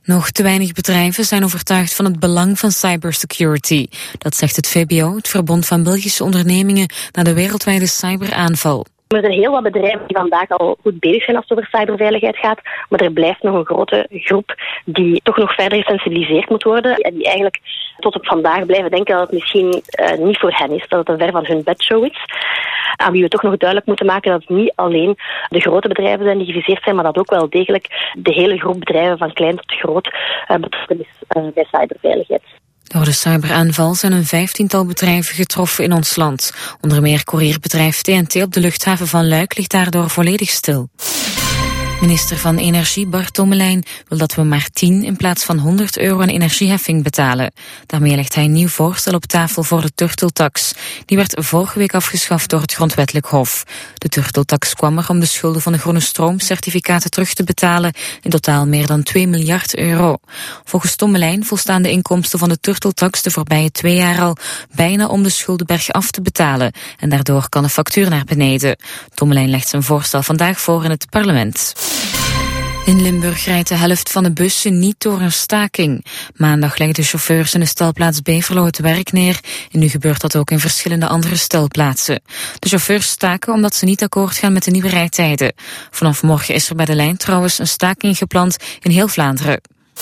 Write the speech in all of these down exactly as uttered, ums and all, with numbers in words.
Nog te weinig bedrijven zijn overtuigd van het belang van cybersecurity. Dat zegt het V B O, het Verbond van Belgische Ondernemingen, na de wereldwijde cyberaanval. Er zijn heel wat bedrijven die vandaag al goed bezig zijn als het over cyberveiligheid gaat, maar er blijft nog een grote groep die toch nog verder gesensibiliseerd moet worden en die eigenlijk tot op vandaag blijven denken dat het misschien uh, niet voor hen is, dat het een ver van hun bedshow is. Aan wie we toch nog duidelijk moeten maken dat het niet alleen de grote bedrijven zijn die geviseerd zijn, maar dat ook wel degelijk de hele groep bedrijven van klein tot groot uh, betrokken is uh, bij cyberveiligheid. Door de cyberaanval zijn een vijftiental bedrijven getroffen in ons land. Onder meer courierbedrijf T N T op de luchthaven van Luik ligt daardoor volledig stil. Minister van Energie Bart Tommelijn wil dat we maar tien in plaats van honderd euro aan energieheffing betalen. Daarmee legt hij een nieuw voorstel op tafel voor de turteltax. Die werd vorige week afgeschaft door het Grondwettelijk Hof. De turteltax kwam er om de schulden van de groene stroomcertificaten terug te betalen, in totaal meer dan twee miljard euro. Volgens Tommelijn volstaan de inkomsten van de turteltax de voorbije twee jaar al bijna om de schuldenberg af te betalen. En daardoor kan de factuur naar beneden. Tommelijn legt zijn voorstel vandaag voor in het parlement. In Limburg rijdt de helft van de bussen niet door een staking. Maandag legden chauffeurs in de stelplaats Beverlo het werk neer en nu gebeurt dat ook in verschillende andere stelplaatsen. De chauffeurs staken omdat ze niet akkoord gaan met de nieuwe rijtijden. Vanaf morgen is er bij de lijn trouwens een staking gepland in heel Vlaanderen.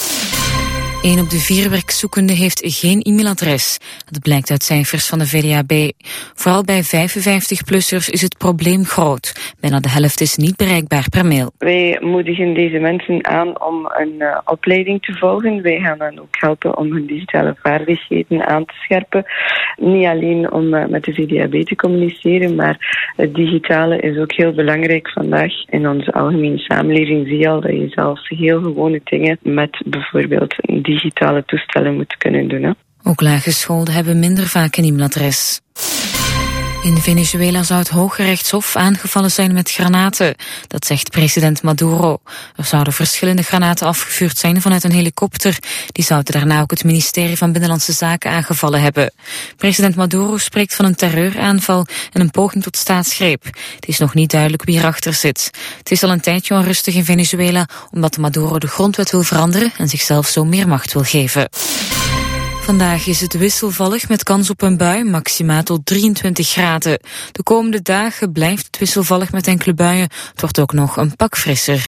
Een op de vier werkzoekenden heeft geen e-mailadres. Dat blijkt uit cijfers van de V D A B. Vooral bij vijfenvijftig-plussers is het probleem groot. Bijna de helft is niet bereikbaar per mail. Wij moedigen deze mensen aan om een uh, opleiding te volgen. Wij gaan hen ook helpen om hun digitale vaardigheden aan te scherpen. Niet alleen om uh, met de V D A B te communiceren, maar het digitale is ook heel belangrijk vandaag. In onze algemene samenleving zie je al dat je zelfs heel gewone dingen met bijvoorbeeld een digitale toestellen moet kunnen doen. Hè. Ook laaggeschoolden hebben minder vaak een e-mailadres. In Venezuela zou het Hooggerechtshof aangevallen zijn met granaten. Dat zegt president Maduro. Er zouden verschillende granaten afgevuurd zijn vanuit een helikopter. Die zouden daarna ook het ministerie van Binnenlandse Zaken aangevallen hebben. President Maduro spreekt van een terreuraanval en een poging tot staatsgreep. Het is nog niet duidelijk wie erachter zit. Het is al een tijdje onrustig in Venezuela omdat Maduro de grondwet wil veranderen en zichzelf zo meer macht wil geven. Vandaag is het wisselvallig met kans op een bui, maximaal tot drieëntwintig graden. De komende dagen blijft het wisselvallig met enkele buien. Het wordt ook nog een pak frisser.